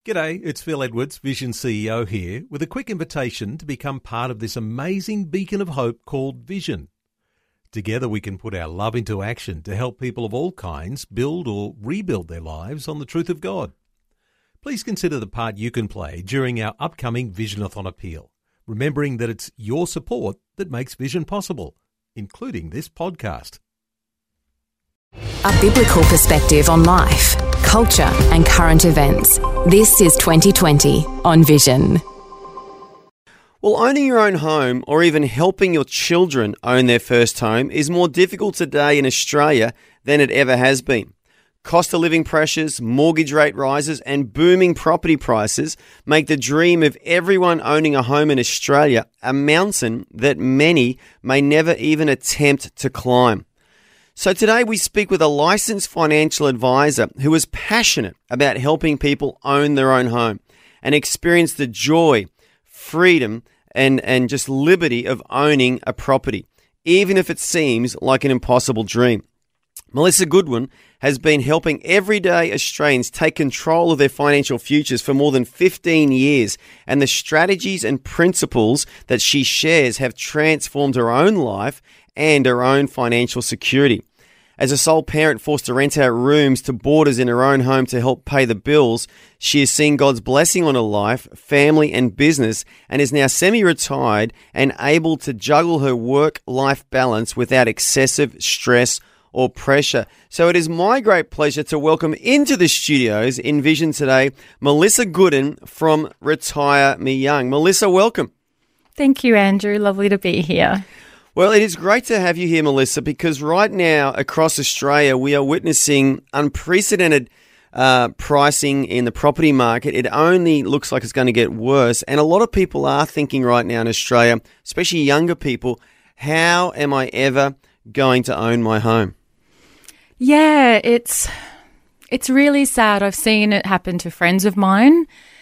G'day, it's Phil Edwards, Vision CEO here, with a quick invitation to become part of this amazing beacon of hope called Vision. Together we can put our love into action to help people of all kinds build or rebuild their lives on the truth of God. Please consider the part you can play during our upcoming Visionathon appeal, remembering that it's your support that makes Vision possible, including this podcast. A biblical perspective on life, culture and current events. This is 2020 on Vision. Well, owning your own home or even helping your children own their first home is more difficult today in Australia than it ever has been. Cost of living pressures, mortgage rate rises and booming property prices make the dream of everyone owning a home in Australia a mountain that many may never even attempt to climb. So today we speak with a licensed financial advisor who is passionate about helping people own their own home and experience the joy, freedom, and just liberty of owning a property, even if it seems like an impossible dream. Melissa Goodwin has been helping everyday Australians take control of their financial futures for more than 15 years, and the strategies and principles that she shares have transformed her own life and her own financial security. As a sole parent forced to rent out rooms to boarders in her own home to help pay the bills, she has seen God's blessing on her life, family and business, and is now semi-retired and able to juggle her work-life balance without excessive stress or pressure. So it is my great pleasure to welcome into the studios in Vision today, Melissa Goodwin from Retire Me Young. Melissa, welcome. Thank you, Andrew. Lovely to be here. Well, it is great to have you here, Melissa, because right now across Australia, we are witnessing unprecedented pricing in the property market. It only looks like it's going to get worse. And a lot of people are thinking right now in Australia, especially younger people, how am I ever going to own my home? Yeah, it's really sad. I've seen it happen to friends of mine.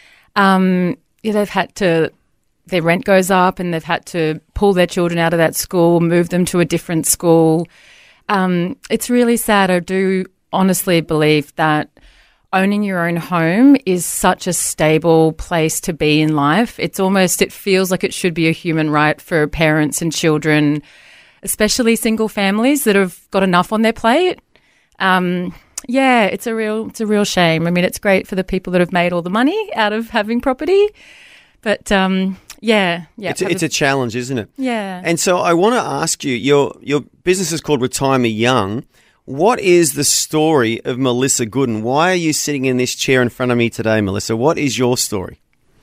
They've had to... Their rent goes up and they've had to pull their children out of that school, move them to a different school. It's really sad. I do honestly believe that owning your own home is such a stable place to be in life. It feels like it should be a human right for parents and children, especially single families that have got enough on their plate. It's a real shame. I mean, it's great for the people that have made all the money out of having property, but it's a challenge, isn't it? Yeah. And so I want to ask you, your business is called Retire Me Young. What is the story of Melissa Goodwin? Why are you sitting in this chair in front of me today, Melissa? What is your story?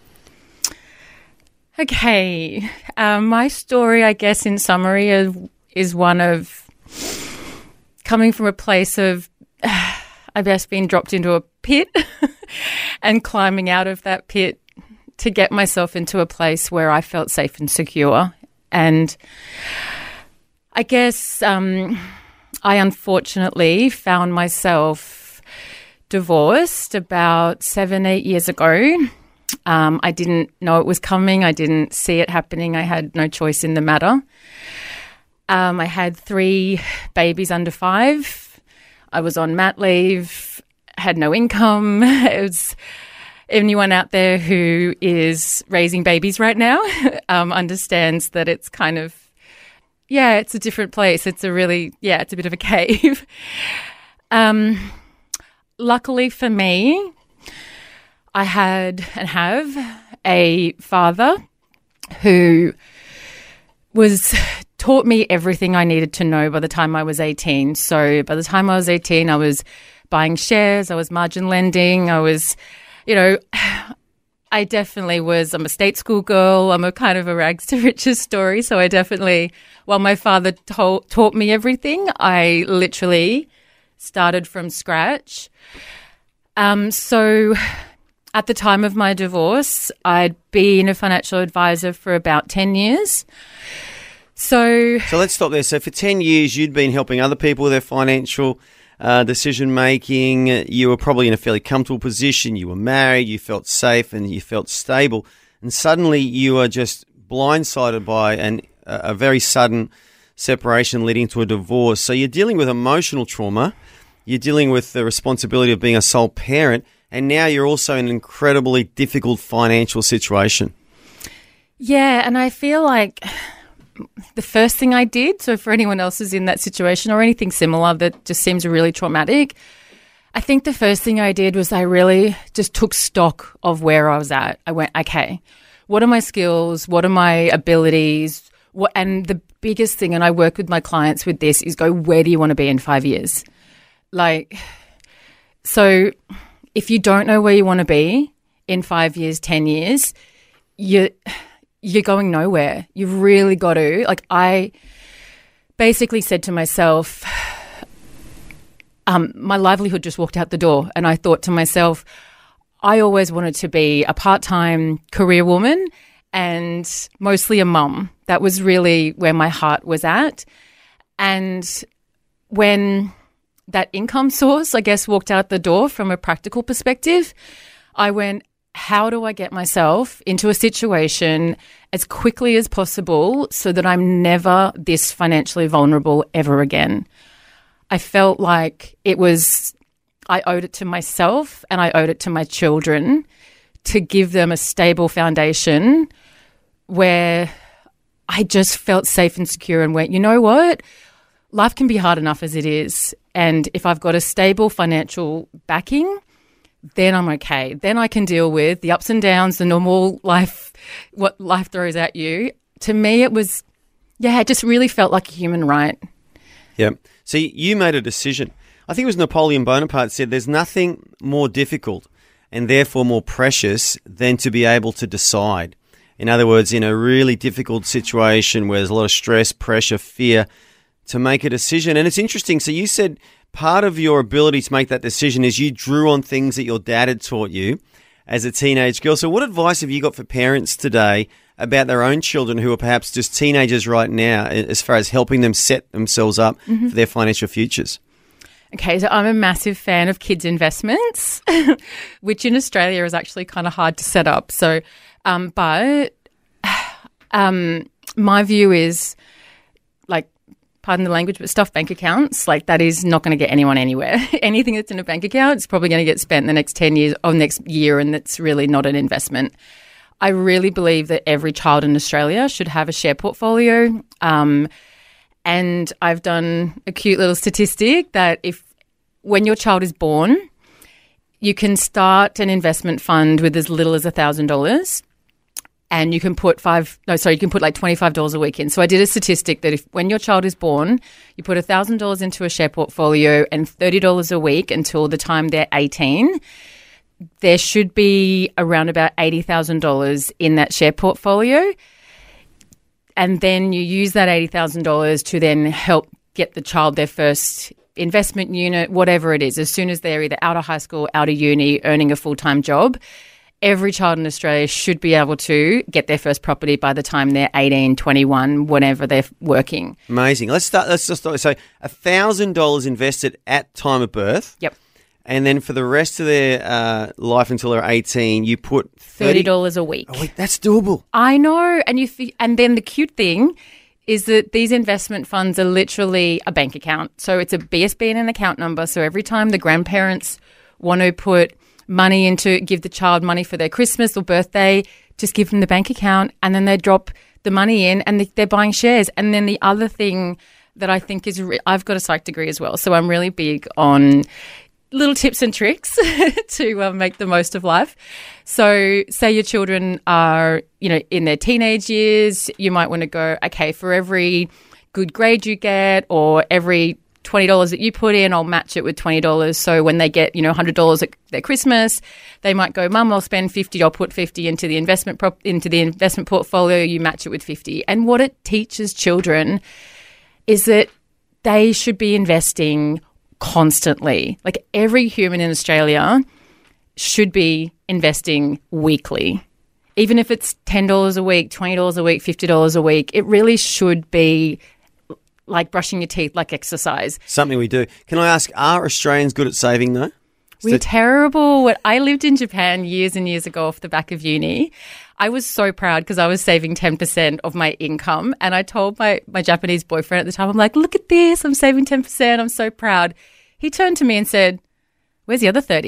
Okay. My story, I guess, in summary, is one of coming from a place of, I guess, being dropped into a pit and climbing out of that pit to get myself into a place where I felt safe and secure. And I guess I unfortunately found myself divorced about 7-8 years ago. I didn't know it was coming. I didn't see it happening. I had no choice in the matter. I had 3 babies under 5. I was on mat leave, had no income. It was... Anyone out there who is raising babies right now understands that it's kind of, it's a different place. It's it's a bit of a cave. Luckily for me, I had and have a father who taught me everything I needed to know by the time I was 18. So by the time I was 18, I was buying shares, I was margin lending, I was... I definitely was. I'm a state school girl. I'm a kind of a rags to riches story. So I definitely, while my father taught me everything, I literally started from scratch. So at the time of my divorce, I'd been a financial advisor for about 10 years. So let's stop there. So for 10 years, you'd been helping other people with their financial decision-making. You were probably in a fairly comfortable position. You were married, you felt safe and you felt stable. And suddenly you are just blindsided by a very sudden separation leading to a divorce. So you're dealing with emotional trauma. You're dealing with the responsibility of being a sole parent. and now you're also in an incredibly difficult financial situation. Yeah, and I feel like the first thing I did, so for anyone else who's in that situation or anything similar that just seems really traumatic, I think the first thing I did was I really just took stock of where I was at. I went, okay, what are my skills? What are my abilities? And the biggest thing, and I work with my clients with this, is go, where do you want to be in 5 years? So if you don't know where you want to be in 5 years, 10 years, you're going nowhere. You've really got to, I basically said to myself, my livelihood just walked out the door, and I thought to myself, I always wanted to be a part-time career woman and mostly a mum. That was really where my heart was at. And when that income source, I guess, walked out the door from a practical perspective, I went, how do I get myself into a situation as quickly as possible so that I'm never this financially vulnerable ever again? I felt like I owed it to myself and I owed it to my children to give them a stable foundation where I just felt safe and secure and went, you know what? Life can be hard enough as it is. And if I've got a stable financial backing, then I'm okay. Then I can deal with the ups and downs, the normal life, what life throws at you. To me, it was, it just really felt like a human right. Yeah. So you made a decision. I think it was Napoleon Bonaparte said there's nothing more difficult and therefore more precious than to be able to decide. In other words, in a really difficult situation where there's a lot of stress, pressure, fear, to make a decision. And it's interesting. So you said part of your ability to make that decision is you drew on things that your dad had taught you as a teenage girl. So what advice have you got for parents today about their own children who are perhaps just teenagers right now as far as helping them set themselves up for their financial futures? Okay, so I'm a massive fan of kids investments, which in Australia is actually kind of hard to set up. So, but my view is, pardon the language, but stuff bank accounts, that is not going to get anyone anywhere. Anything that's in a bank account is probably going to get spent in the next 10 years or next year, and that's really not an investment. I really believe that every child in Australia should have a share portfolio. And I've done a cute little statistic that when your child is born, you can start an investment fund with as little as $1,000. And you can put $25 a week in. So I did a statistic that when your child is born, you put $1,000 into a share portfolio and $30 a week until the time they're 18, there should be around about $80,000 in that share portfolio. And then you use that $80,000 to then help get the child their first investment unit, whatever it is, as soon as they're either out of high school, out of uni, earning a full-time job. Every child in Australia should be able to get their first property by the time they're 18, 21, whenever they're working. Amazing. Let's just start. So $1,000 invested at time of birth. Yep. And then for the rest of their life until they're 18, you put $30 a week. That's doable. I know. And then the cute thing is that these investment funds are literally a bank account. So it's a BSB and an account number. So every time the grandparents want to put money give the child money for their Christmas or birthday, just give them the bank account, and then they drop the money in and they're buying shares. And then the other thing that I think is, I've got a psych degree as well, so I'm really big on little tips and tricks to make the most of life. So say your children are, in their teenage years, you might want to go, okay, for every good grade you get or every $20 that you put in, I'll match it with $20. So when they get, $100 at their Christmas, they might go, Mum, I'll spend $50. I'll put $50 into the investment portfolio. You match it with $50. And what it teaches children is that they should be investing constantly. Every human in Australia should be investing weekly. Even if it's $10 a week, $20 a week, $50 a week, it really should be like brushing your teeth, like exercise. Something we do. Can I ask, are Australians good at saving though? We're terrible. I lived in Japan years and years ago off the back of uni. I was so proud because I was saving 10% of my income. And I told my Japanese boyfriend at the time, I'm like, look at this, I'm saving 10%. I'm so proud. He turned to me and said, where's the other 30?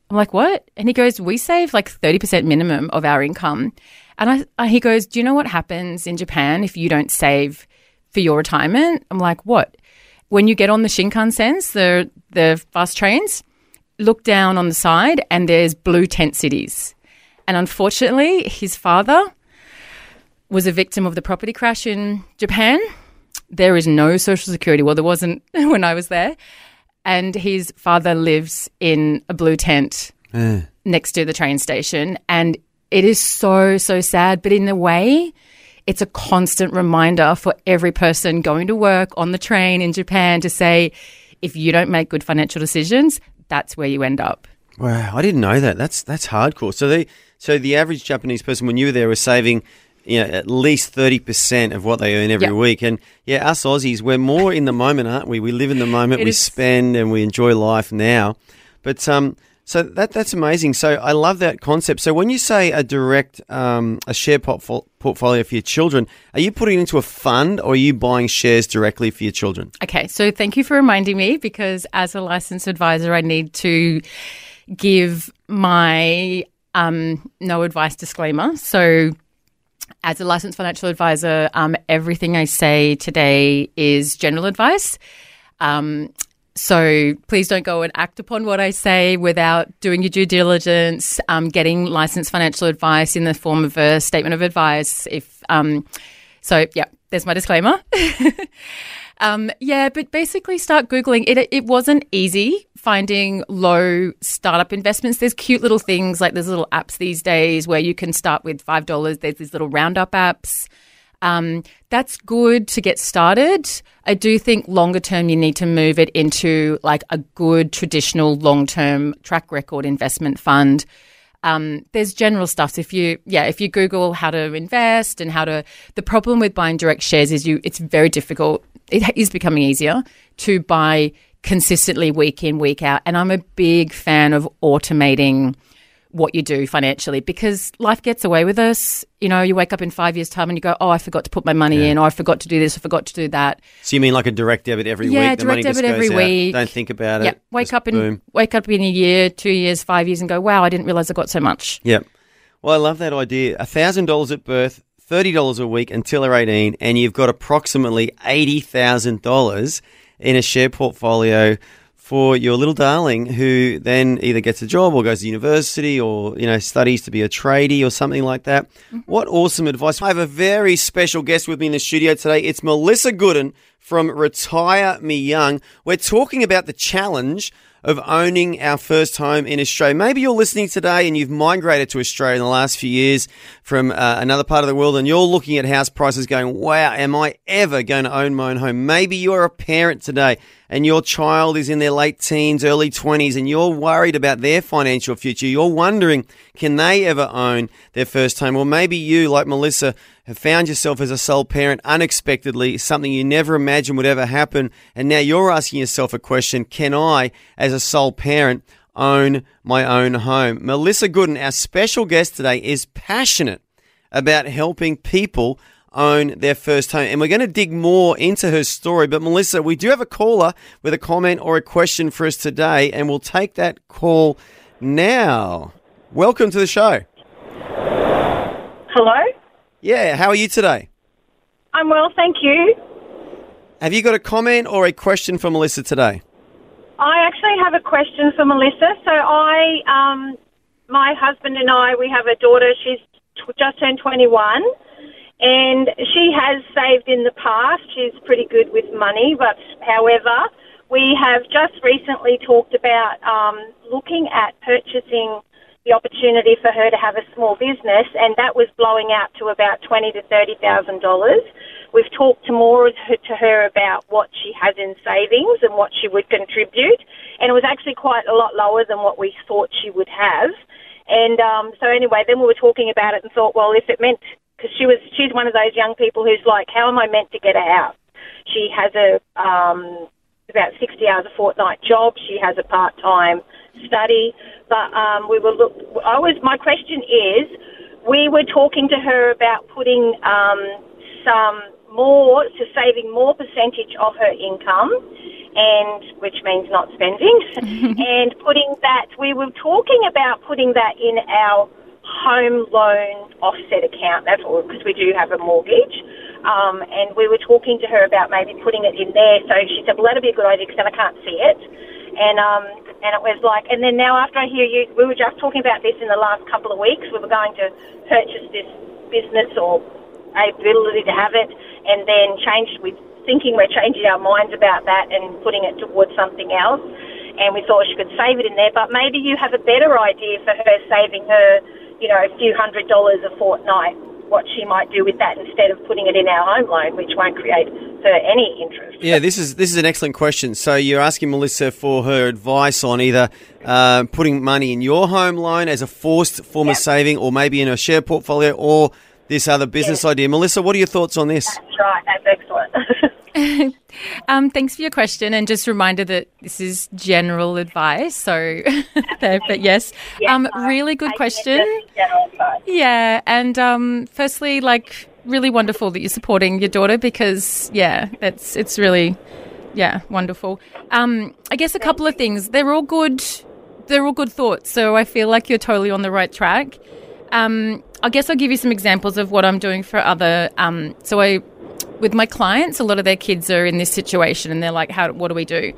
I'm like, what? And he goes, we save like 30% minimum of our income. And he goes, do you know what happens in Japan if you don't save for your retirement? I'm like, what? When you get on the Shinkansen, the fast trains, look down on the side and there's blue tent cities. And unfortunately, his father was a victim of the property crash in Japan. There is no social security. Well, there wasn't when I was there. And his father lives in a blue tent next to the train station. And it is so, so sad. But in a way, it's a constant reminder for every person going to work on the train in Japan to say, if you don't make good financial decisions, that's where you end up. Wow, I didn't know that. That's hardcore. So the average Japanese person, when you were there, was saving at least 30% of what they earn every week. And us Aussies, we're more in the moment, aren't we? We live in the moment, we spend and we enjoy life now. But so that's amazing. So I love that concept. So when you say a direct a share portfolio for your children, are you putting it into a fund or are you buying shares directly for your children? Okay, so thank you for reminding me, because as a licensed advisor, I need to give my no advice disclaimer. So as a licensed financial advisor, everything I say today is general advice. So please don't go and act upon what I say without doing your due diligence, getting licensed financial advice in the form of a statement of advice. There's my disclaimer. But basically start Googling. It wasn't easy finding low startup investments. There's cute little things, like there's little apps these days where you can start with $5. There's these little roundup apps. That's good to get started. I do think longer term you need to move it into like a good traditional long-term track record investment fund. There's general stuff. If you Google how to invest and the problem with buying direct shares is it's very difficult. It is becoming easier to buy consistently week in, week out. And I'm a big fan of automating what you do financially, because life gets away with us. You wake up in 5 years' time and you go, oh, I forgot to put my money in, or I forgot to do this, I forgot to do that. So you mean like a direct debit every week? Yeah, direct debit every week. Don't think about it. Wake up in a year, 2 years, 5 years and go, wow, I didn't realise I got so much. Yeah. Well, I love that idea. $1,000 at birth, $30 a week until they're 18, and you've got approximately $80,000 in a share portfolio for your little darling, who then either gets a job or goes to university or, studies to be a tradie or something like that. Mm-hmm. What awesome advice. I have a very special guest with me in the studio today. It's Melissa Gooden from Retire Me Young. We're talking about the challenge of owning our first home in Australia. Maybe you're listening today and you've migrated to Australia in the last few years from another part of the world, and you're looking at house prices going, wow, am I ever going to own my own home? Maybe you're a parent today and your child is in their late teens, early 20s, and you're worried about their financial future. You're wondering, can they ever own their first home? Or maybe you, like Melissa, have found yourself as a sole parent unexpectedly, something you never imagined would ever happen, and now you're asking yourself a question, can I, as a sole parent, own my own home? Melissa Gooden, our special guest today, is passionate about helping people own their first home. And we're going to dig more into her story. But Melissa, we do have a caller with a comment or a question for us today, and we'll take that call now. Welcome to the show. Hello? Yeah, how are you today? I'm well, thank you. Have you got a comment or a question for Melissa today? I actually have a question for Melissa. So my husband and I, we have a daughter. She's just turned 21. And she has saved in the past. She's pretty good with money, but however, we have just recently talked about looking at purchasing the opportunity for her to have a small business, and that was blowing out to about $20,000 to $30,000. We've talked more to her about what she has in savings and what she would contribute, and it was actually quite a lot lower than what we thought she would have. And so anyway, then we were talking about it and thought, well, if it meant, because she's one of those young people who's like, how am I meant to get a house? She has about 60 hours a fortnight job. She has a part-time study. But my question is, we were talking to her about putting saving more percentage of her income and which means not spending, and we were talking about putting that in our home loan offset account. That's all, because we do have a mortgage. And we were talking to her about maybe putting it in there. So she said, well, that'll be a good idea because then I can't see it. And it was like, and then now after I hear you, we were just talking about this in the last couple of weeks. We were going to purchase this business or ability to have it, and then we're changing our minds about that and putting it towards something else. And we thought she could save it in there, but maybe you have a better idea for her saving her, a few $100s a fortnight, what she might do with that instead of putting it in our home loan, which won't create her any interest. Yeah, this is an excellent question. So you're asking Melissa for her advice on either putting money in your home loan as a forced form of saving, or maybe in a share portfolio, or this other business idea. Melissa, what are your thoughts on this? That's right. That's excellent. Thanks for your question, and just a reminder that this is general advice. So, but yes, really good question. Yeah, and firstly, really wonderful that you're supporting your daughter, because it's really wonderful. I guess a couple of things. They're all good thoughts. So I feel like you're totally on the right track. I guess I'll give you some examples of what I'm doing for other. With my clients, a lot of their kids are in this situation and they're like, what do we do?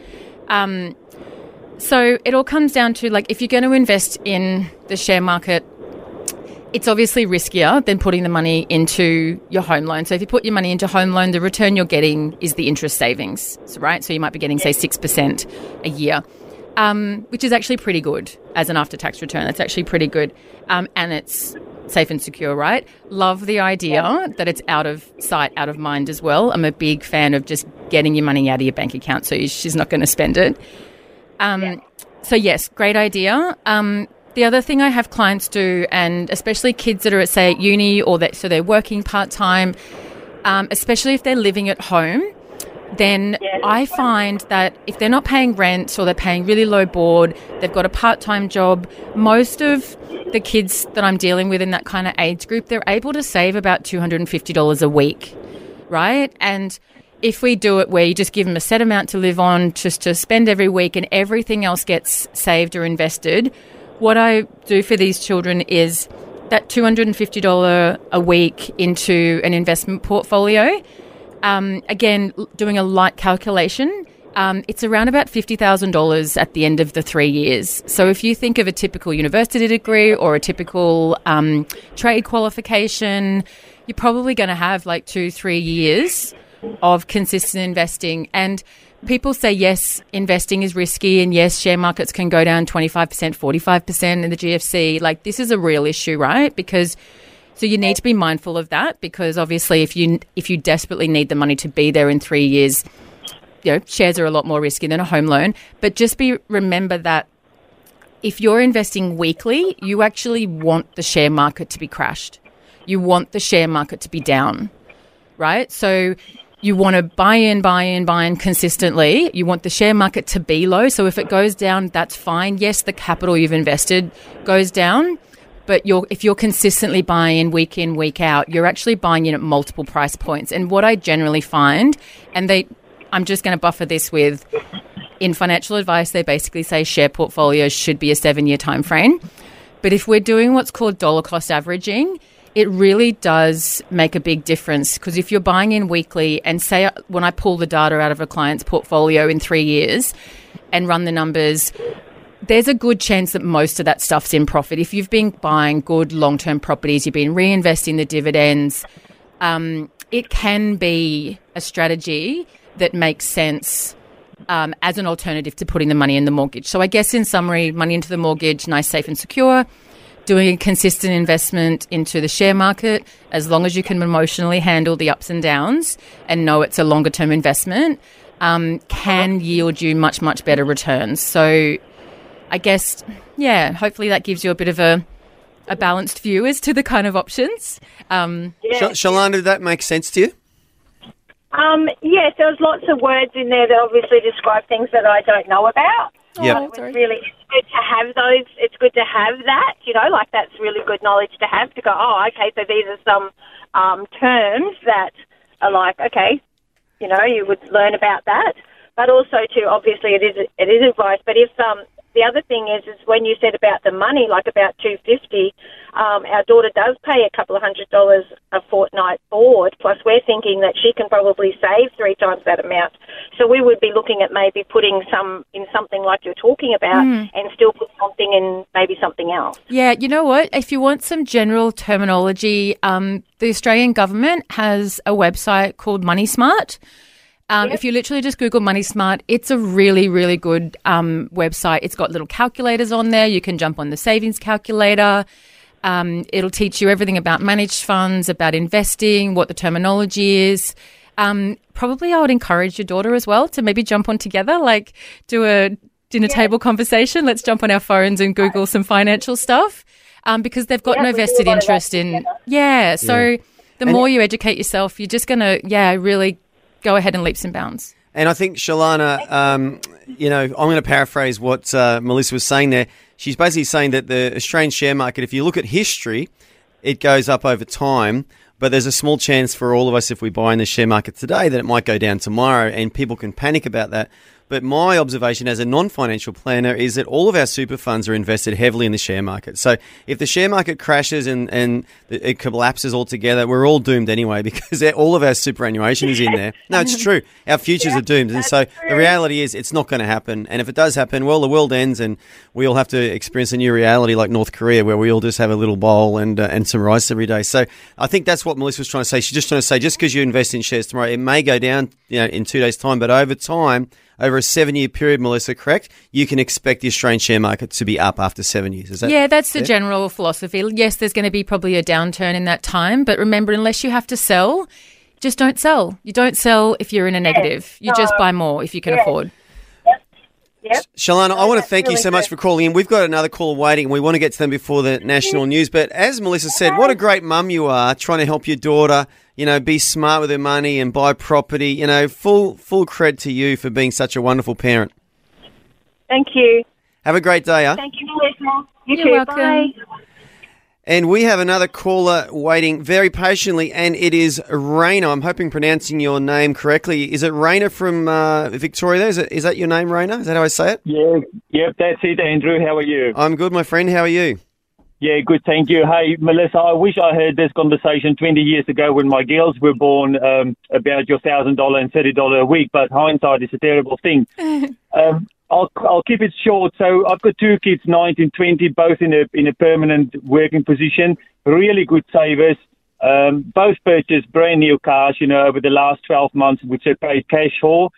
So it all comes down to, if you're going to invest in the share market, it's obviously riskier than putting the money into your home loan. So if you put your money into home loan, the return you're getting is the interest savings, right? So you might be getting, say, 6% a year, which is actually pretty good as an after-tax return. That's actually pretty good. And it's safe and secure, right? Love the idea that it's out of sight, out of mind as well. I'm a big fan of just getting your money out of your bank account so she's not going to spend it. So yes, great idea. The other thing I have clients do, and especially kids that are at, say, at uni, so they're working part-time, especially if they're living at home, then I find that if they're not paying rent or they're paying really low board, they've got a part-time job, most of the kids that I'm dealing with in that kind of age group, they're able to save about $250 a week, right? And if we do it where you just give them a set amount to live on, just to spend every week, and everything else gets saved or invested, what I do for these children is that $250 a week into an investment portfolio. Again, doing a light calculation, it's around about $50,000 at the end of the 3 years. So if you think of a typical university degree or a typical trade qualification, you're probably going to have 2-3 years of consistent investing. And people say, yes, investing is risky, and yes, share markets can go down 25%, 45% in the GFC. This is a real issue, right? So you need to be mindful of that, because obviously if you desperately need the money to be there in 3 years, shares are a lot more risky than a home loan. But just remember that if you're investing weekly, you actually want the share market to be crashed. You want the share market to be down, right? So you want to buy in consistently. You want the share market to be low. So if it goes down, that's fine. Yes, the capital you've invested goes down. But if you're consistently buying in, week out, you're actually buying in at multiple price points. And what I generally find, I'm just going to buffer this with, in financial advice, they basically say share portfolios should be a 7-year time frame. But if we're doing what's called dollar cost averaging, it really does make a big difference, because if you're buying in weekly, and say when I pull the data out of a client's portfolio in 3 years and run the numbers, there's a good chance that most of that stuff's in profit. If you've been buying good long-term properties, you've been reinvesting the dividends, it can be a strategy that makes sense as an alternative to putting the money in the mortgage. So I guess in summary, money into the mortgage, nice, safe and secure. Doing a consistent investment into the share market, as long as you can emotionally handle the ups and downs and know it's a longer-term investment, can yield you much, much better returns. So I guess, hopefully that gives you a bit of a balanced view as to the kind of options. Shalana, did that make sense to you? Yes, there was lots of words in there that obviously describe things that I don't know about. Yeah, it's really good to have those. It's good to have that, that's really good knowledge to have, to go, okay, so these are some terms that are okay, you would learn about that. but also to, obviously it is advice. But if the other thing is when you said about the money, like about $250, our daughter does pay a couple of $100 a fortnight board. Plus, we're thinking that she can probably save 3 times that amount. So we would be looking at maybe putting some in something like you're talking about, and still put something in maybe something else. Yeah, you know what? If you want some general terminology, the Australian government has a website called Money Smart. If you literally just Google Money Smart, it's a really, really good website. It's got little calculators on there. You can jump on the savings calculator. It'll teach you everything about managed funds, about investing, what the terminology is. Probably I would encourage your daughter as well to maybe jump on together, like do a dinner table conversation. Let's jump on our phones and Google some financial stuff because they've got no vested interest in. So the more you educate yourself, you're just going to, really go ahead and leaps and bounds. And I think, Shalana, I'm going to paraphrase what Melissa was saying there. She's basically saying that the Australian share market, if you look at history, it goes up over time, but there's a small chance for all of us, if we buy in the share market today, that it might go down tomorrow, and people can panic about that. But my observation as a non-financial planner is that all of our super funds are invested heavily in the share market. So if the share market crashes and it collapses altogether, we're all doomed anyway because all of our superannuation is in there. No, it's true. Our futures are doomed. And so the reality is it's not going to happen. And if it does happen, well, the world ends and we all have to experience a new reality like North Korea where we all just have a little bowl and some rice every day. So I think that's what Melissa was trying to say. She's just trying to say just because you invest in shares tomorrow, it may go down in 2 days' time, but over time, over a 7-year period, Melissa, correct? You can expect the Australian share market to be up after 7 years. Is that that's the general philosophy. Yes, there's going to be probably a downturn in that time, but remember, unless you have to sell, just don't sell. You don't sell if you're in a negative. You just buy more if you can afford. Yep. Shalana, I want to thank you so much for calling in. We've got another caller waiting and we want to get to them before the national news. But as Melissa said, what a great mum you are trying to help your daughter, be smart with her money and buy property. Full cred to you for being such a wonderful parent. Thank you. Have a great day, huh? Thank you, Melissa. You're too. welcome. Bye. And we have another caller waiting very patiently, and it is Raina. I'm hoping pronouncing your name correctly. Is it Raina from Victoria there? Is that your name, Raina? Is that how I say it? Yeah, yep, that's it, Andrew. How are you? I'm good, my friend. How are you? Yeah, good, thank you. Hey, Melissa, I wish I heard this conversation 20 years ago when my girls were born about your $1,000 and $30 a week, but hindsight is a terrible thing. I'll keep it short. So I've got 2 kids, 19, 20, both in a permanent working position, really good savers. Both purchased brand new cars, over the last 12 months, which they paid cash for.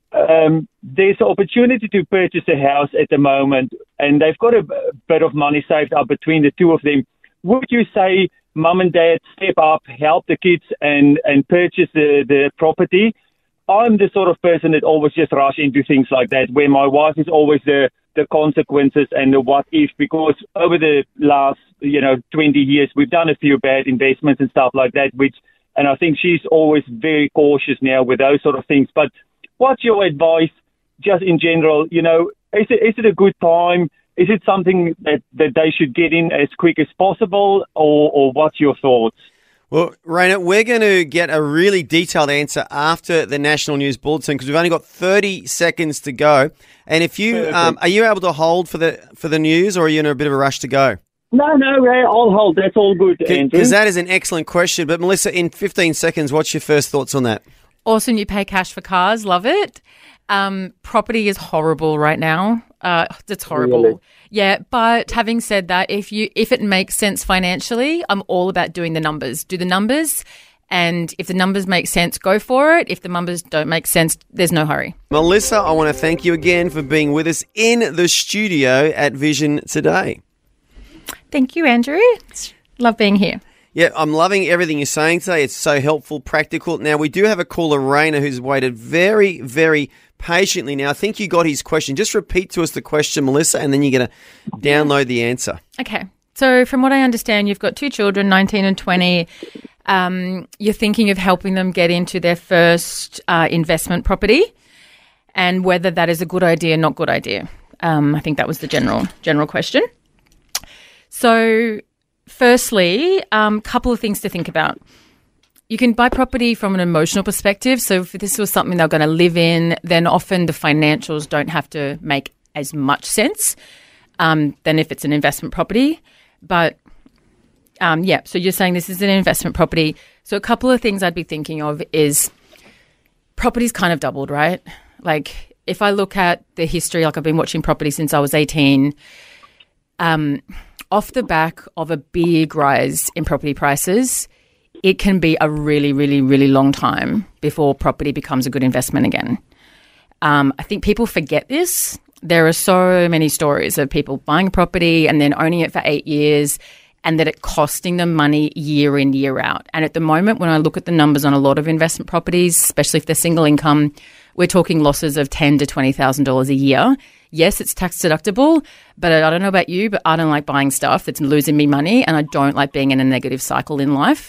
There's an opportunity to purchase a house at the moment, and they've got a bit of money saved up between the two of them. Would you say mum and dad step up, help the kids and purchase the property? I'm the sort of person that always just rush into things like that, where my wife is always the consequences and the what if, because over the last, 20 years, we've done a few bad investments and stuff like that, and I think she's always very cautious now with those sort of things. But what's your advice just in general? Is it a good time? Is it something that they should get in as quick as possible, or what's your thoughts? Well, Raina, we're going to get a really detailed answer after the National News Bulletin because we've only got 30 seconds to go. And if you are you able to hold for the news, or are you in a bit of a rush to go? No, I'll hold. That's all good, Andrew. Because that is an excellent question. But Melissa, in 15 seconds, what's your first thoughts on that? Awesome. You pay cash for cars. Love it. Property is horrible right now. It's horrible. Really? Yeah, but having said that, if it makes sense financially, I'm all about doing the numbers. Do the numbers, and if the numbers make sense, go for it. If the numbers don't make sense, there's no hurry. Melissa, I want to thank you again for being with us in the studio at Vision today. Thank you, Andrew. Love being here. Yeah, I'm loving everything you're saying today. It's so helpful, practical. Now, we do have a caller, Raina, who's waited very, very patiently. Now, I think you got his question. Just repeat to us the question, Melissa, and then you're going to download the answer. Okay. So from what I understand, you've got 2 children, 19 and 20. You're thinking of helping them get into their first investment property, and whether that is a good idea, not good idea. I think that was the general question. So firstly, couple of things to think about. you can buy property from an emotional perspective. So if this was something they're going to live in, then often the financials don't have to make as much sense than if it's an investment property. But so you're saying this is an investment property. So a couple of things I'd be thinking of is property's kind of doubled, right? Like if I look at the history, like I've been watching property since I was 18, off the back of a big rise in property prices, it can be a really, really, really long time before property becomes a good investment again. I think people forget this. There are so many stories of people buying property and then owning it for 8 years and that it costing them money year in, year out. And at the moment, when I look at the numbers on a lot of investment properties, especially if they're single income, we're talking losses of $10,000 to $20,000 a year. Yes, it's tax deductible, but I don't know about you, but I don't like buying stuff that's losing me money, and I don't like being in a negative cycle in life.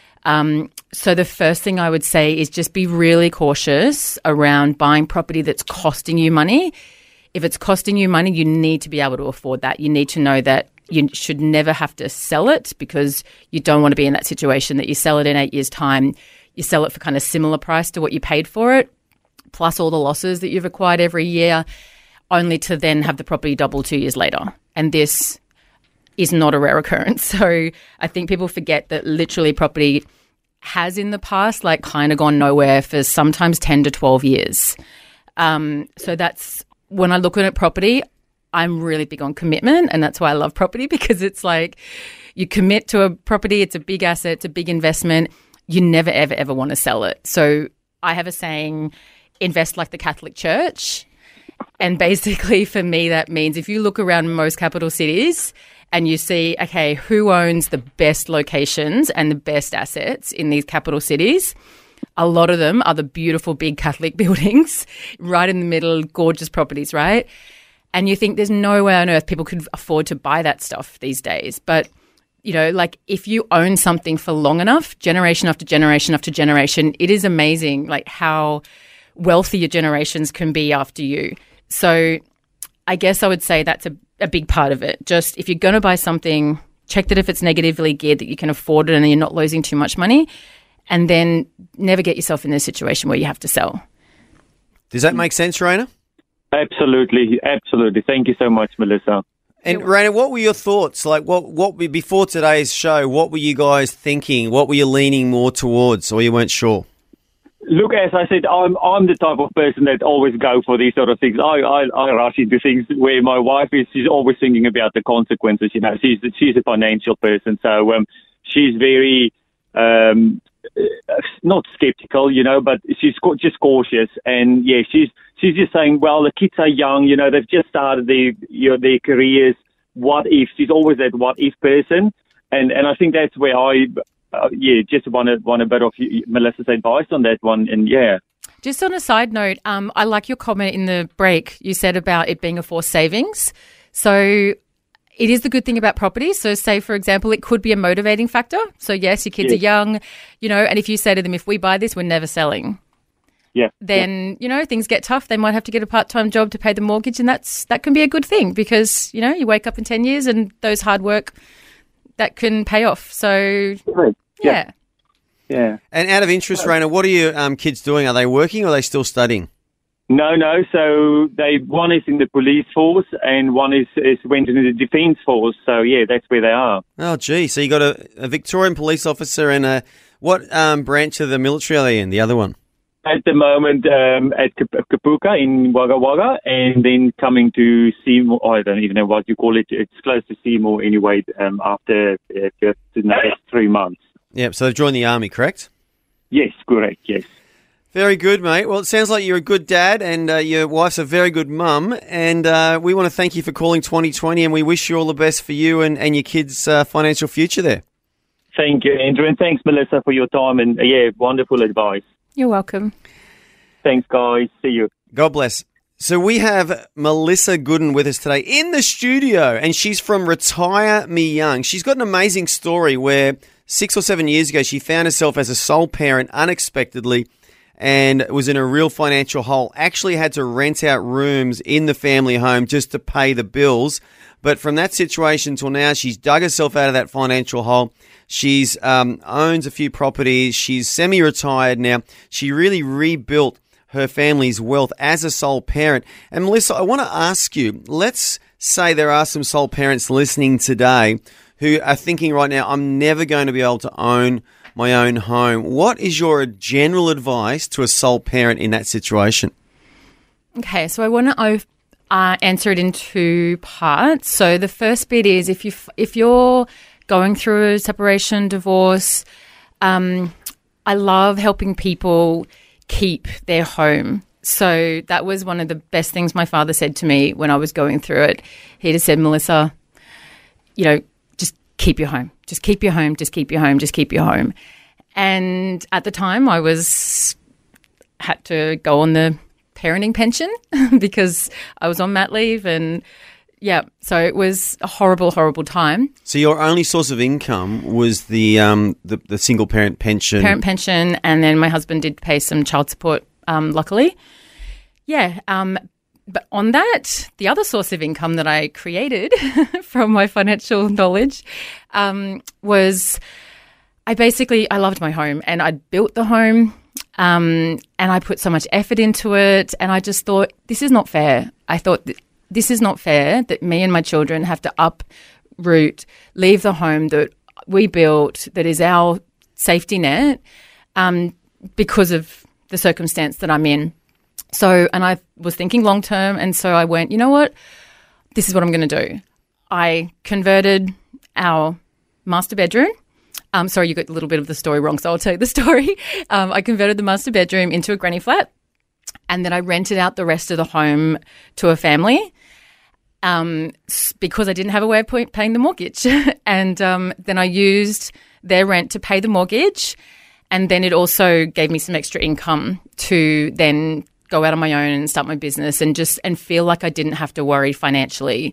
So the first thing I would say is just be really cautious around buying property that's costing you money. If it's costing you money, you need to be able to afford that. You need to know that you should never have to sell it, because you don't want to be in that situation that you sell it in 8 years' time, you sell it for kind of similar price to what you paid for it, plus all the losses that you've acquired every year, only to then have the property double 2 years later. And this is not a rare occurrence. So I think people forget that literally property has in the past like kind of gone nowhere for sometimes 10 to 12 years. So that's when I look at property, I'm really big on commitment, and that's why I love property, because it's like you commit to a property, it's a big asset, it's a big investment. You never, ever, ever want to sell it. So I have a saying, invest like the Catholic Church. And basically for me, that means if you look around most capital cities and you see, okay, who owns the best locations and the best assets in these capital cities, a lot of them are the beautiful big Catholic buildings right in the middle, gorgeous properties, right? And you think there's no way on earth people could afford to buy that stuff these days. But, you know, like if you own something for long enough, generation after generation after generation, it is amazing like how wealthy your generations can be after you. So I guess I would say that's a big part of it. Just if you're going to buy something, check that if it's negatively geared that you can afford it and you're not losing too much money, and then never get yourself in a situation where you have to sell. Does that make sense, Raina? Absolutely. Thank you so much, Melissa. And Raina, what were your thoughts? Like, what before today's show, what were you guys thinking? What were you leaning more towards, or you weren't sure? Look, as I said, I'm the type of person that always go for these sort of things. I rush into things where my wife she's always thinking about the consequences. You know, she's a financial person, so she's very not skeptical, you know, but she's just cautious. And yeah, she's just saying, well, the kids are young, you know, they've just started their careers. What if? She's always that what if person, and I think that's where I. Just want a bit of Melissa's advice on that one. And yeah. Just on a side note, I like your comment in the break. You said about it being a forced savings. So it is the good thing about property. So say, for example, it could be a motivating factor. So yes, your kids are young, you know, and if you say to them, if we buy this, we're never selling. Yeah. Then, you know, things get tough. They might have to get a part-time job to pay the mortgage, and that can be a good thing, because, you know, you wake up in 10 years and those hard work, that can pay off. So, yeah. And out of interest, Raina, what are your kids doing? Are they working or are they still studying? No. So one is in the police force and one is went into the defence force. So, yeah, that's where they are. Oh, gee. So you got a Victorian police officer and what branch of the military are they in, the other one? At the moment, at Kapuka in Wagga Wagga, and then coming to Seymour. I don't even know what you call it. It's close to Seymour anyway. After the next 3 months. Yep. So they've joined the army, correct? Yes, correct. Yes. Very good, mate. Well, it sounds like you're a good dad, and your wife's a very good mum. And we want to thank you for calling 2020, and we wish you all the best for you and your kids' financial future there. Thank you, Andrew, and thanks, Melissa, for your time and wonderful advice. You're welcome. Thanks, guys. See you. God bless. So we have Melissa Gooden with us today in the studio, and she's from Retire Me Young. She's got an amazing story where 6 or 7 years ago, she found herself as a sole parent unexpectedly and was in a real financial hole. Actually had to rent out rooms in the family home just to pay the bills. But from that situation till now, she's dug herself out of that financial hole. She's owns a few properties. She's semi-retired now. She really rebuilt her family's wealth as a sole parent. And Melissa, I want to ask you, let's say there are some sole parents listening today who are thinking right now, I'm never going to be able to own my own home. What is your general advice to a sole parent in that situation? Okay, so I want to answer it in two parts. So the first bit is if you're going through a separation, divorce, I love helping people keep their home. So that was one of the best things my father said to me when I was going through it. He just said, Melissa, just keep your home. Just keep your home. Just keep your home. Just keep your home. And at the time I had to go on the parenting pension because I was on mat leave, and so it was a horrible, horrible time. So your only source of income was the single parent pension. Parent pension, and then my husband did pay some child support, luckily. But on that, the other source of income that I created from my financial knowledge was I loved my home, and I'd built the home. And I put so much effort into it, and I just thought, this is not fair. I thought, this is not fair that me and my children have to uproot, leave the home that we built, that is our safety net, because of the circumstance that I'm in. So, and I was thinking long term, and so I went, you know what? This is what I'm going to do. I converted our master bedroom. Sorry, you got a little bit of the story wrong, so I'll tell you the story. I converted the master bedroom into a granny flat, and then I rented out the rest of the home to a family because I didn't have a way of paying the mortgage. And then I used their rent to pay the mortgage, and then it also gave me some extra income to then go out on my own and start my business and feel like I didn't have to worry financially.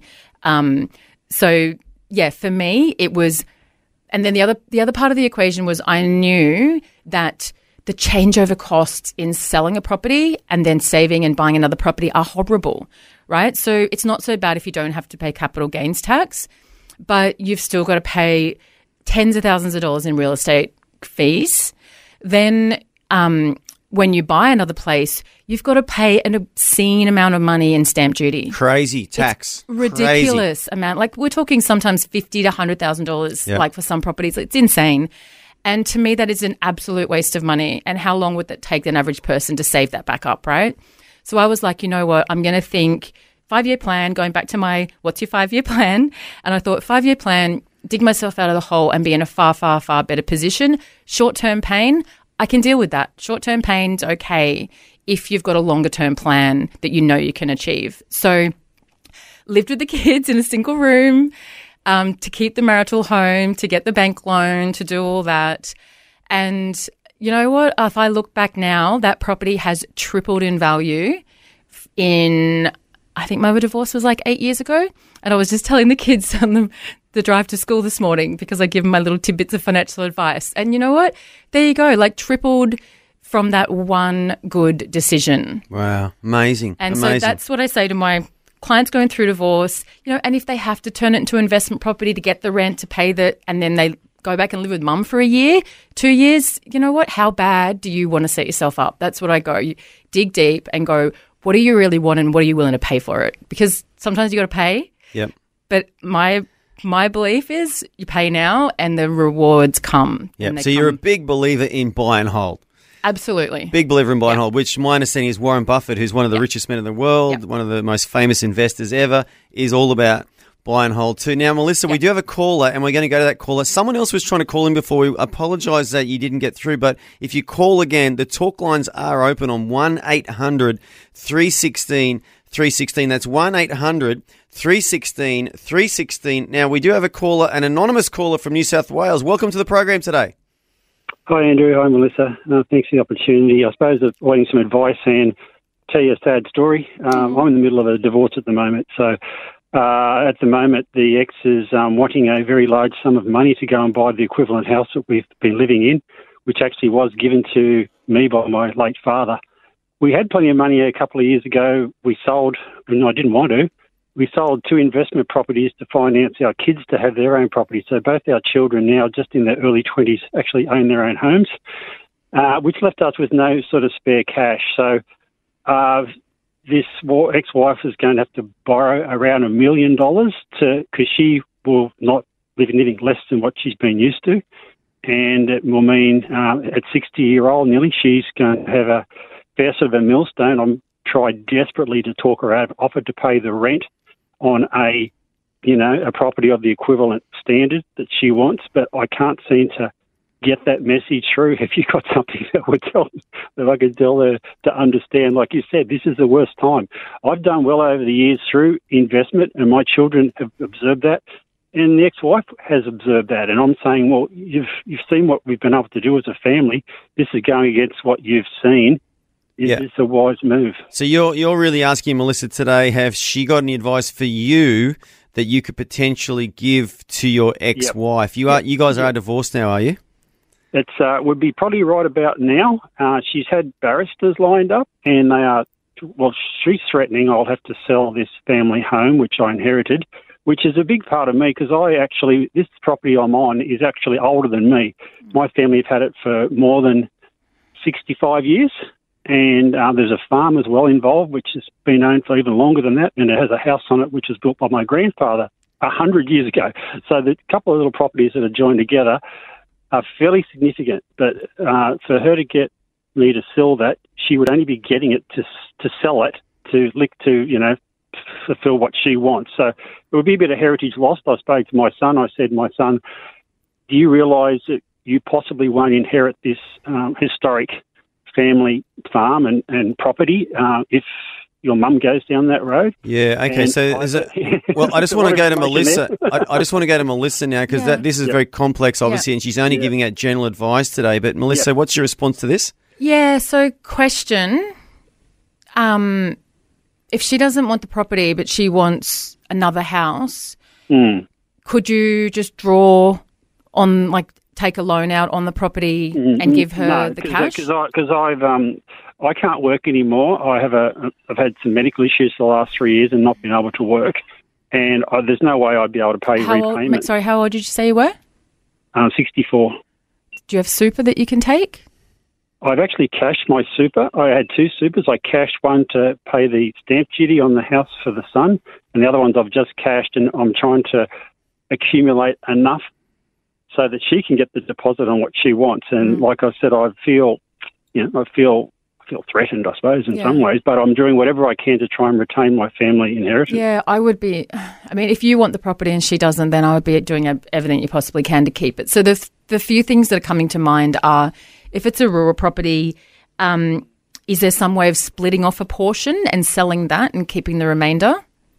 So, for me, it was. And then the other part of the equation was I knew that the changeover costs in selling a property and then saving and buying another property are horrible, right? So it's not so bad if you don't have to pay capital gains tax, but you've still got to pay tens of thousands of dollars in real estate fees. Then when you buy another place, you've got to pay an obscene amount of money in stamp duty. Crazy tax. It's ridiculous amount. Like we're talking sometimes $50,000 to $100,000, like for some properties. It's insane. And to me, that is an absolute waste of money. And how long would that take an average person to save that back up, right? So I was like, you know what? I'm going to think 5-year plan, going back to my what's your 5-year plan? And I thought 5-year plan, dig myself out of the hole and be in a far, far, far better position. Short-term pain, I can deal with that. Short-term pain's okay if you've got a longer-term plan that you know you can achieve. So lived with the kids in a single room to keep the marital home, to get the bank loan, to do all that. And you know what? If I look back now, that property has tripled in value I think my divorce was like 8 years ago. And I was just telling the kids on the drive to school this morning because I give them my little tidbits of financial advice. And you know what? There you go, like tripled from that one good decision. Wow, amazing. And so that's what I say to my clients going through divorce, and if they have to turn it into investment property to get the rent, to pay and then they go back and live with mum for a year, 2 years, you know what? How bad do you want to set yourself up? That's what I go. You dig deep and go, what do you really want and what are you willing to pay for it? Because sometimes you got to pay. Yep. But my belief is you pay now and the rewards come. Yep. So you're a big believer in buy and hold. Absolutely. Big believer in buy and hold, which my understanding is Warren Buffett, who's one of the richest men in the world, one of the most famous investors ever, is all about buy and hold too. Now, Melissa, we do have a caller, and we're going to go to that caller. Someone else was trying to call in before. We apologise that you didn't get through, but if you call again, the talk lines are open on 1-800-316-316. That's 1-800-316-316. Now, we do have a caller, an anonymous caller from New South Wales. Welcome to the program today. Hi, Andrew. Hi, Melissa. Thanks for the opportunity. I suppose of wanting some advice and tell you a sad story. I'm in the middle of a divorce at the moment, so at the moment the ex is wanting a very large sum of money to go and buy the equivalent house that we've been living in, which actually was given to me by my late father. We had plenty of money a couple of years ago. We sold, and I didn't want to. we sold 2 investment properties to finance our kids to have their own property. So both our children now, just in their early 20s, actually own their own homes, which left us with no sort of spare cash. So this ex-wife is going to have to borrow around $1 million because she will not live anything less than what she's been used to. And it will mean at 60-year-old nearly, she's going to have a fair sort of a millstone. I'm tried desperately to talk her out, offered to pay the rent on a property of the equivalent standard that she wants, but I can't seem to get that message through. If you got something that would tell that I could tell her to understand, like you said, this is the worst time. I've done well over the years through investment, and my children have observed that, and the ex-wife has observed that. And I'm saying, well, you've seen what we've been able to do as a family. This is going against what you've seen. It's a wise move. So you're really asking Melissa today, have she got any advice for you that you could potentially give to your ex-wife? Yep. You guys are divorced now, are you? It's would be probably right about now. She's had barristers lined up, and they are. Well, she's threatening I'll have to sell this family home, which I inherited, which is a big part of me because this property I'm on is actually older than me. My family have had it for more than 65 years. And there's a farm as well involved, which has been owned for even longer than that, and it has a house on it which was built by my grandfather 100 years ago. So the couple of little properties that are joined together are fairly significant. But for her to get me to sell that, she would only be getting it to sell it, to fulfill what she wants. So it would be a bit of heritage lost. I spoke to my son. I said, my son, do you realise that you possibly won't inherit this historic family farm and property if your mum goes down that road? Yeah, okay. And I just want to go to Melissa. I just want to go to Melissa now because this is very complex, obviously, and she's only giving out general advice today. But Melissa, what's your response to this? Yeah, so question, if she doesn't want the property but she wants another house, could you just draw on, take a loan out on the property and give her the cash? Because I can't work anymore. I've had some medical issues for the last 3 years and not been able to work, and there's no way I'd be able to pay repayment. Sorry, how old did you say you were? 64. Do you have super that you can take? I've actually cashed my super. I had 2 supers. I cashed one to pay the stamp duty on the house for the son, and the other ones I've just cashed, and I'm trying to accumulate enough so that she can get the deposit on what she wants. And like I said, I feel threatened, I suppose, in some ways, but I'm doing whatever I can to try and retain my family inheritance. Yeah, I would be. I mean, if you want the property and she doesn't, then I would be doing everything you possibly can to keep it. So the few things that are coming to mind are, if it's a rural property, is there some way of splitting off a portion and selling that and keeping the remainder?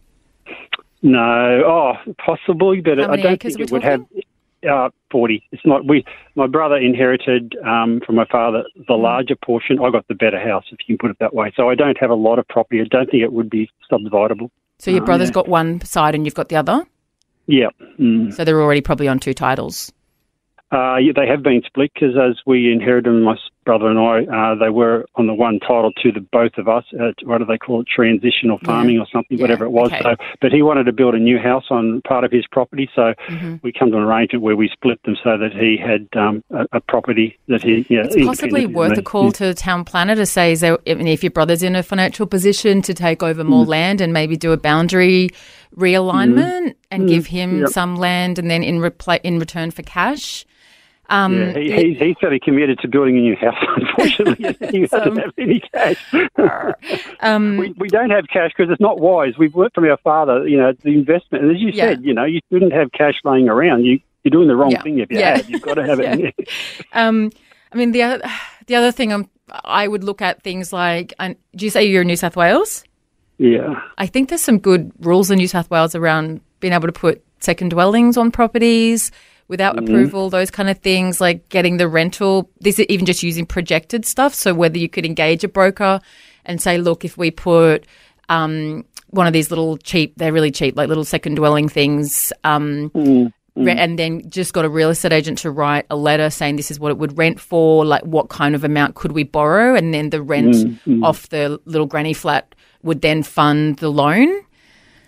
No, possibly, but I don't think it would have 40. It's not. My brother inherited from my father the larger portion. I got the better house, if you can put it that way. So I don't have a lot of property. I don't think it would be subdividable. So your brother's got one side and you've got the other? Yeah. So they're already probably on 2 titles. They have been split because as we inherited them, my brother and I, they were on the one title to the both of us. What do they call it? Transitional farming or something, whatever it was. Okay. So, but he wanted to build a new house on part of his property, so we come to an arrangement where we split them so that he had a property that he. It's possibly worth a call to the town planner to say, if your brother's in a financial position to take over more land and maybe do a boundary realignment and give him some land, and then in return for cash. He's fairly committed to building a new house, unfortunately. He doesn't have any cash. We don't have cash because it's not wise. We've worked from our father, the investment. And as you said, you shouldn't have cash laying around. You're doing the wrong thing if you have. You've got to have it. I mean, the other thing I would look at things like, do you say you're in New South Wales? Yeah. I think there's some good rules in New South Wales around being able to put second dwellings on properties without approval, those kind of things, like getting the rental. This is even just using projected stuff. So whether you could engage a broker and say, look, if we put one of these they're really cheap, like little second dwelling things, and then just got a real estate agent to write a letter saying this is what it would rent for, like what kind of amount could we borrow, and then the rent off the little granny flat would then fund the loan.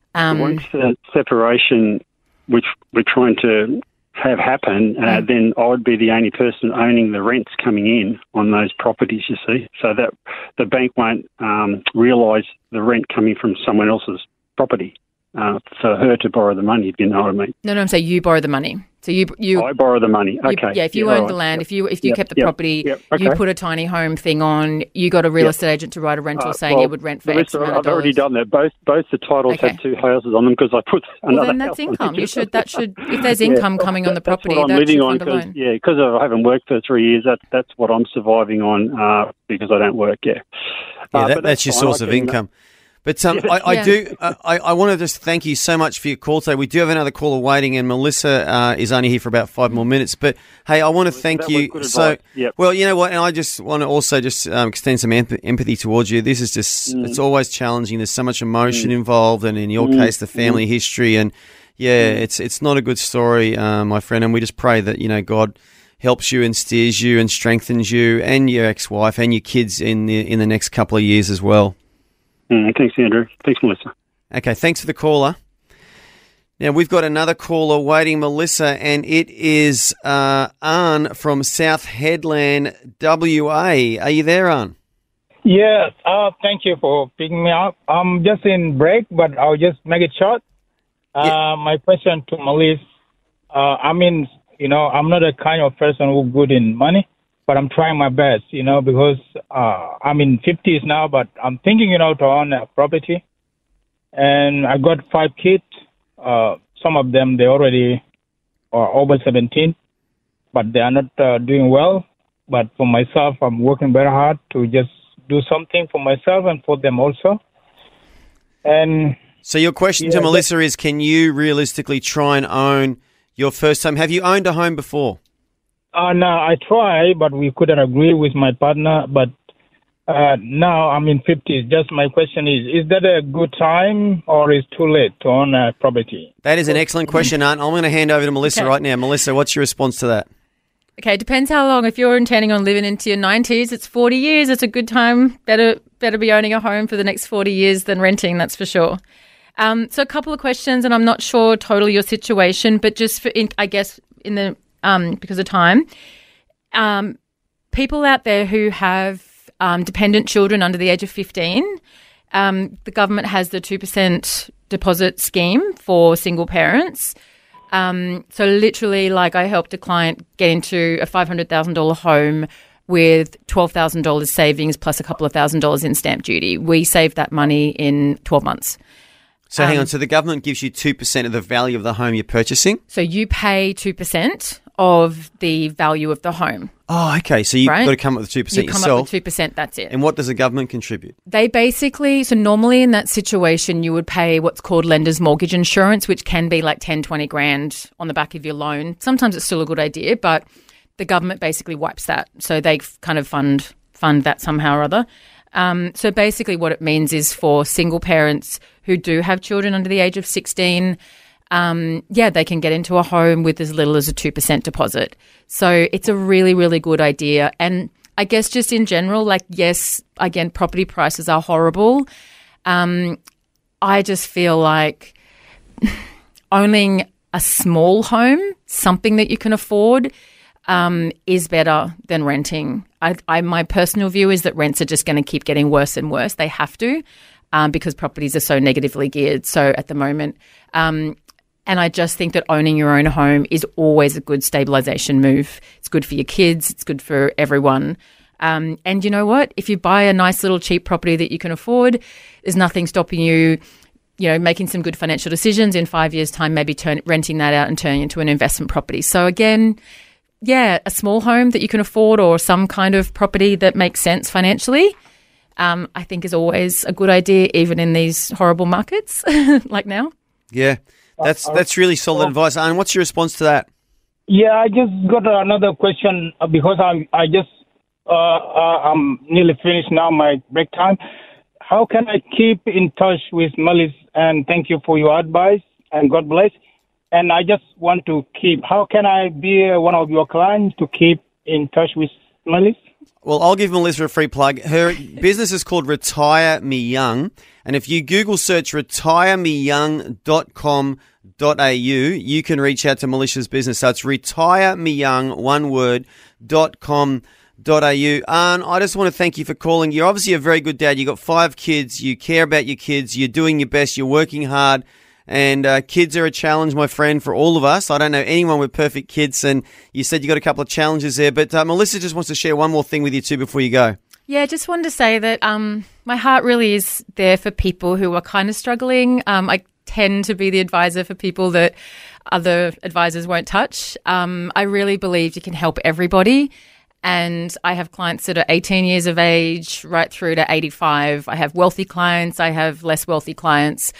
Once the separation, which we're trying to have happen, then I would be the only person owning the rents coming in on those properties, you see, so that the bank won't realise the rent coming from someone else's property for her to borrow the money, if you know what I mean. No, I'm saying you borrow the money. So you I borrow the money. Okay. If you owned the land, if you kept the property, you put a tiny home thing on, you got a real estate agent to write a rental saying it would rent for X amount of dollars. I've already done that. Both the titles have 2 houses on them because I put another. Well, then that's income. If there's income coming on the proproperty, that's what I'm living on because I haven't worked for 3 years. That's what I'm surviving on because I don't work. That's your source of income. But I want to just thank you so much for your call today. We do have another caller waiting, and Melissa is only here for about 5 more minutes. But hey, I want to thank you. Well, you know what? And I just want to also extend some empathy towards you. This is just it's always challenging. There's so much emotion involved, and in your case, the family history, and it's not a good story, my friend. And we just pray that God helps you and steers you and strengthens you and your ex-wife and your kids in the next couple of years as well. Thanks, Andrew. Thanks, Melissa. Okay, thanks for the caller. Now, we've got another caller waiting, Melissa, and it is Arn from South Headland, WA. Are you there, Arn? Yeah, thank you for picking me up. I'm just in break, but I'll just make it short. My question to Melissa, I'm not a kind of person who's good in money, but I'm trying my best, because I'm in 50s now, but I'm thinking, to own a property. And I got 5 kids. Some of them, they already are over 17, but they are not doing well. But for myself, I'm working very hard to just do something for myself and for them also. And so your question to Melissa is, can you realistically try and own your first home? Have you owned a home before? No, I try, but we couldn't agree with my partner. But now I'm in 50s. Just my question is that a good time or is too late to own a property? That is an excellent question, Aunt. I'm going to hand over to Melissa right now. Melissa, what's your response to that? Okay, it depends how long. If you're intending on living into your 90s, it's 40 years. It's a good time. Better be owning a home for the next 40 years than renting, that's for sure. So a couple of questions, and I'm not sure totally your situation, but just because of time, people out there who have dependent children under the age of 15, the government has the 2% deposit scheme for single parents. So literally, I helped a client get into a $500,000 home with $12,000 savings plus a couple of $1,000s in stamp duty. We saved that money in 12 months. So hang on, so the government gives you 2% of the value of the home you're purchasing? So you pay 2% of the value of the home. Oh, okay. So you've got to come up with 2% yourself. You come up with 2%, that's it. And what does the government contribute? They basically, so normally in that situation, you would pay what's called lender's mortgage insurance, which can be like 10, 20 grand on the back of your loan. Sometimes it's still a good idea, but the government basically wipes that. So they kind of fund that somehow or other. So basically what it means is for single parents who do have children under the age of 16, they can get into a home with as little as a 2% deposit. So it's a really, really good idea. And I guess just in general, yes, again, property prices are horrible. I just feel like owning a small home, something that you can afford, is better than renting. My personal view is that rents are just going to keep getting worse and worse. They have to, because properties are so negatively geared. So at the moment, and I just think that owning your own home is always a good stabilisation move. It's good for your kids. It's good for everyone. And you know what? If you buy a nice little cheap property that you can afford, there's nothing stopping you, making some good financial decisions in 5 years' time, maybe renting that out and turning it into an investment property. So again, a small home that you can afford or some kind of property that makes sense financially, I think is always a good idea, even in these horrible markets like now. Yeah, that's really solid advice. Anne, what's your response to that? Yeah, I just got another question because I'm nearly finished now, my break time. How can I keep in touch with Melissa? And thank you for your advice, and God bless. And I just want to how can I be one of your clients to keep in touch with Melissa? Well, I'll give Melissa a free plug. Her business is called Retire Me Young. And if you Google search retiremeyoung.com.au, you can reach out to Melissa's business. So it's retiremeyoung, one word, .com.au. And I just want to thank you for calling. You're obviously a very good dad. You've got 5 kids. You care about your kids. You're doing your best. You're working hard. And kids are a challenge, my friend, for all of us. I don't know anyone with perfect kids. And you said you got a couple of challenges there. But Melissa just wants to share one more thing with you too before you go. Yeah, just wanted to say that my heart really is there for people who are kind of struggling. I tend to be the advisor for people that other advisors won't touch. I really believe you can help everybody. And I have clients that are 18 years of age right through to 85. I have wealthy clients. I have less wealthy clients.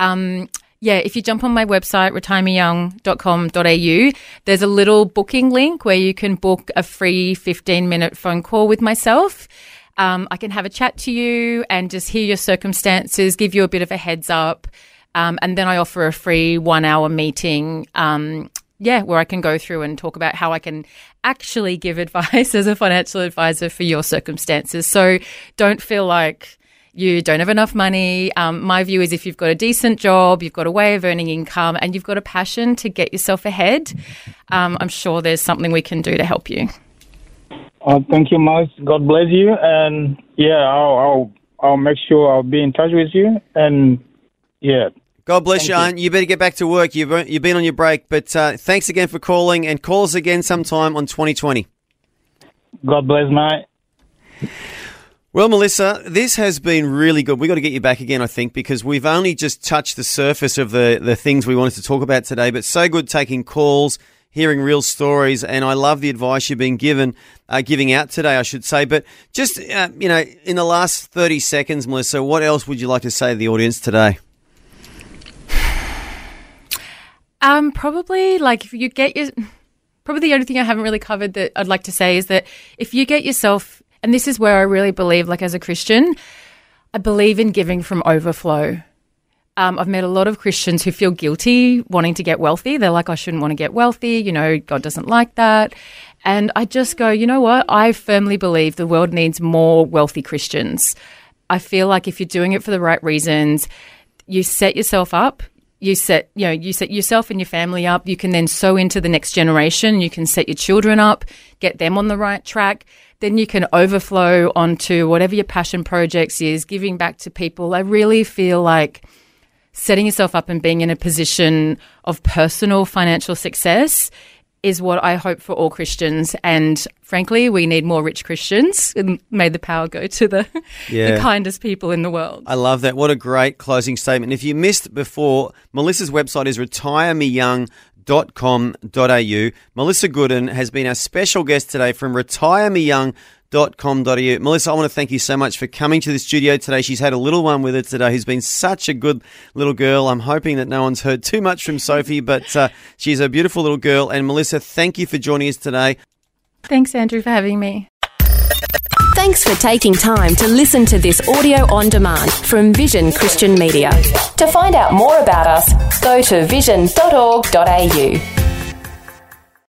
If you jump on my website, retiremeyoung.com.au, there's a little booking link where you can book a free 15-minute phone call with myself. I can have a chat to you and just hear your circumstances, give you a bit of a heads up. And then I offer a free 1-hour meeting, where I can go through and talk about how I can actually give advice as a financial advisor for your circumstances. So don't feel like you don't have enough money. My view is if you've got a decent job, you've got a way of earning income, and you've got a passion to get yourself ahead, I'm sure there's something we can do to help you. Thank you, Maz. God bless you. And I'll make sure I'll be in touch with you. And God bless you, Aunt. You better get back to work. You've been on your break. But thanks again for calling, and call us again sometime on 2020. God bless, mate. Well, Melissa, this has been really good. We've got to get you back again, I think, because we've only just touched the surface of the things we wanted to talk about today. But so good taking calls, hearing real stories, and I love the advice you've been giving out today, I should say. But just, in the last 30 seconds, Melissa, what else would you like to say to the audience today? Probably the only thing I haven't really covered that I'd like to say is that if you get yourself, and this is where I really believe, like as a Christian, I believe in giving from overflow. I've met a lot of Christians who feel guilty wanting to get wealthy. They're like, I shouldn't want to get wealthy. God doesn't like that. And I just go, you know what? I firmly believe the world needs more wealthy Christians. I feel like if you're doing it for the right reasons, you set yourself up. You set yourself and your family up. You can then sow into the next generation. You can set your children up, get them on the right track. Then you can overflow onto whatever your passion projects is, giving back to people. I really feel like setting yourself up and being in a position of personal financial success is what I hope for all Christians. And frankly, we need more rich Christians. And may the power go to the kindest people in the world. I love that. What a great closing statement. If you missed before, Melissa's website is retiremeyoung.com.au. Melissa Gooden has been our special guest today from retiremeyoung.com.au. Melissa, I want to thank you so much for coming to the studio today. She's had a little one with her today who's been such a good little girl. I'm hoping that no one's heard too much from Sophie, but she's a beautiful little girl. And Melissa, thank you for joining us today. Thanks, Andrew, for having me. Thanks for taking time to listen to this audio on demand from Vision Christian Media. To find out more about us, go to vision.org.au.